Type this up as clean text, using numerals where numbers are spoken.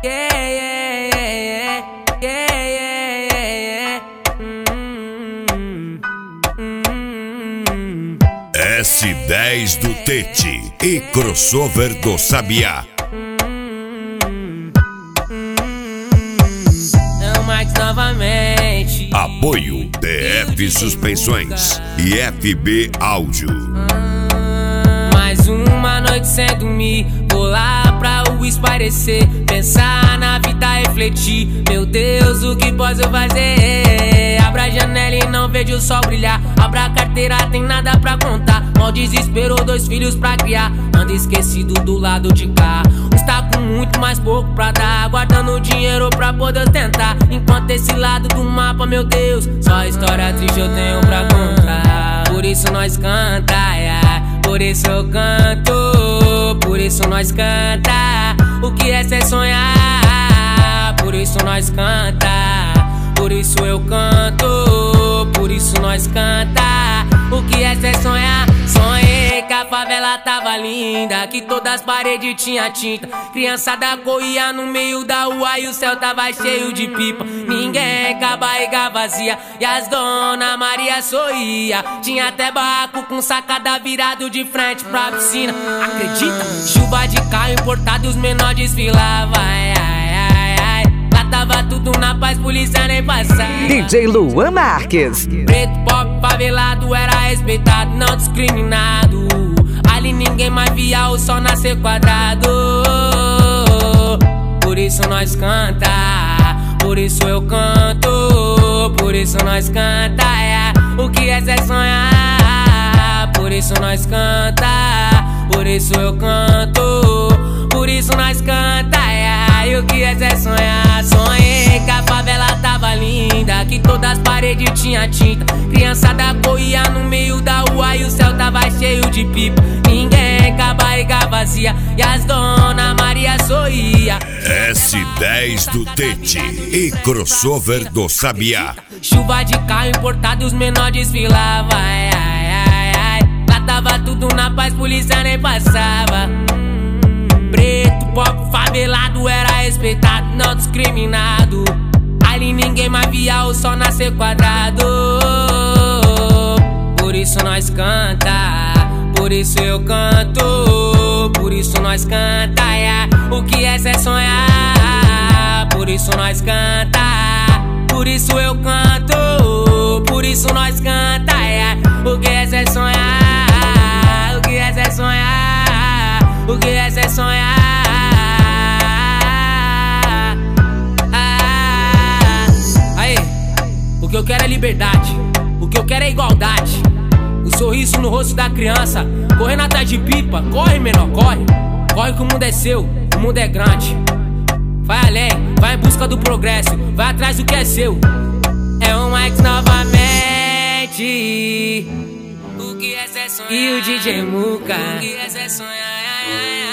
Yeah, yeah, yeah, yeah, yeah, yeah. S10 do Tete e crossover do Sabiá. É o Max novamente. Apoio DF Suspensões e FB Áudio. Mais uma noite sem dormir, vou lá pra o esparecer, pensar na vida, refletir. Meu Deus, o que posso fazer? Abra a janela e não vejo o sol brilhar. Abra a carteira, tem nada pra contar. Mal desespero, 2 filhos pra criar. Anda esquecido do lado de cá. Está com muito, mais pouco pra dar. Guardando dinheiro pra poder tentar. Enquanto esse lado do mapa, meu Deus, só história triste eu tenho pra contar. Por isso nós canta, yeah. Por isso eu canto, por isso nós canta. O que é ser sonhar? Por isso nós canta, por isso eu canto, por isso nós canta. O que é ser sonhar? Sonhei que a favela tava linda, que todas as paredes tinha tinta. Criançada corria no meio da rua e o céu tava cheio de pipa. Ninguém com a barriga vazia e as dona Maria sorria. Tinha até barraco com sacada virado de frente pra piscina. Acredita? Chuva de carro importado, os menores desfilavam. Ai, ai, ai, ai. Lá tava tudo na paz, polícia nem passava. DJ Luan Marques. Preto, pobre, favelado, era respeitado, não discriminado. Ali ninguém mais via o sol nascer quadrado. Por isso nós canta, por isso eu canto, por isso nós canta, yeah. O que é ser sonhar? Por isso nós canta, por isso eu canto, por isso nós canta, yeah. E o que é ser sonhar? Sonhei que a favela tava linda, que todas as paredes tinha tinta. Criançada corria no meio da rua e o céu tava cheio de pipa. Ninguém com a barriga vazia e as dona Maria sorria. S10 do Tete e crossover do Sabiá. Chuva de carro importado, os menores desfilavam. Ai, ai, ai, ai. Lá tava tudo na paz, polícia nem passava. Preto, pobre, favelado, era respeitado, não discriminado. Ali ninguém mais via o sol nascer quadrado. Por isso nós canta, por isso eu canto, por isso nós canta, yeah. O que é ser sonhar? Por isso nós canta, por isso eu canto, por isso nós canta, yeah. O que é ser sonhar? O que é ser sonhar? O que é ser sonhar? Aí, o que eu quero é liberdade, o que eu quero é igualdade. O sorriso no rosto da criança, correndo atrás de pipa. Corre, menor, corre. Corre que o mundo é seu, o mundo é grande. Vai além, vai em busca do progresso, vai atrás do que é seu. É o Max novamente. O que é ser sonhar? E o DJ Muca. O que é ser sonhar?